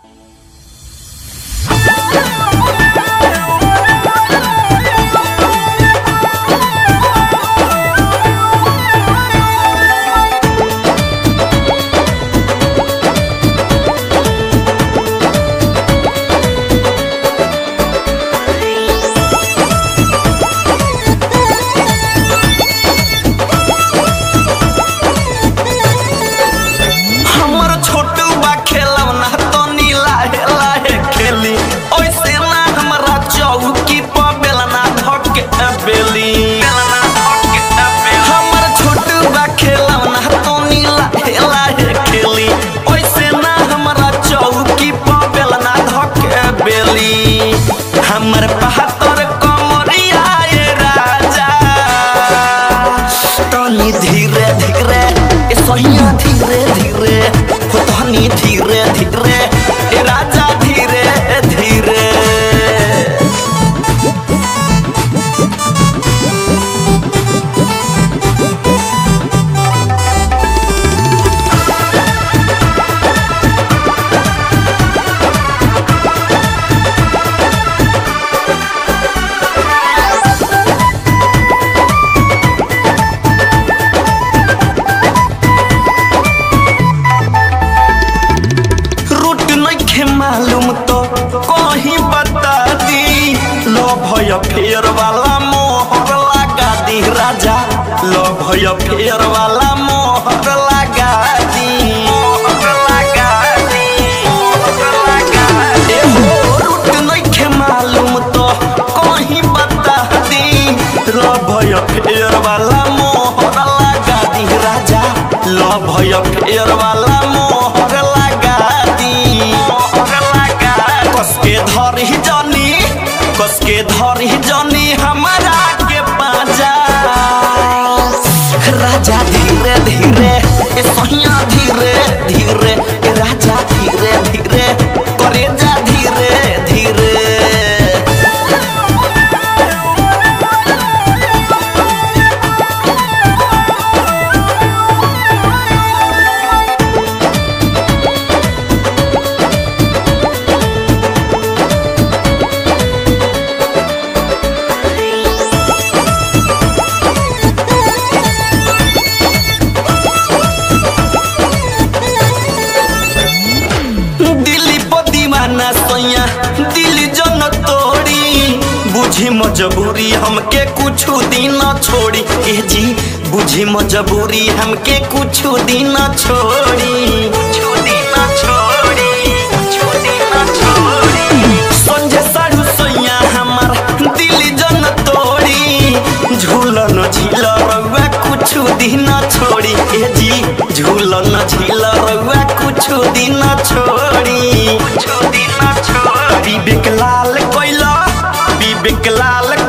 हमर बहत्तर कमरिया ये राजा तनी धीरे धीरे ए सहिया धीरे धीरे हो तनी धीरे धीरे ए राजा धीरे धीरे मालूम तो कहीं बता दी लो भैया फेर वाला मोहर लगा दी राजा लो भैया फेर वाला मोहर लगा दी रूट नहीं मालूम तो कहीं बता दी लो भैया फेर वाला मोहर लगा दी राजा लो भैया फेर वाला मोहर लगा दी कसके धरी जानी हमारा के पाजा राजा धीरे धीरे ए सहिया धीरे धीरे ए राजा धीरे धीरे करे जा धीरे धीरे दिल जन तोड़ी बुझी मजबूरी हमके कुछ दिन छोड़ी ए जी बुझी मजबूरी हमके कुछ दिन छोड़ी संजय साढ़ू सैया हमार दिल जन तोड़ी झूलन झील रउआ कुछ दिन छोड़ी ए जी झूलन झील रउआ कुछ दिन छोड़ी विवेक लाल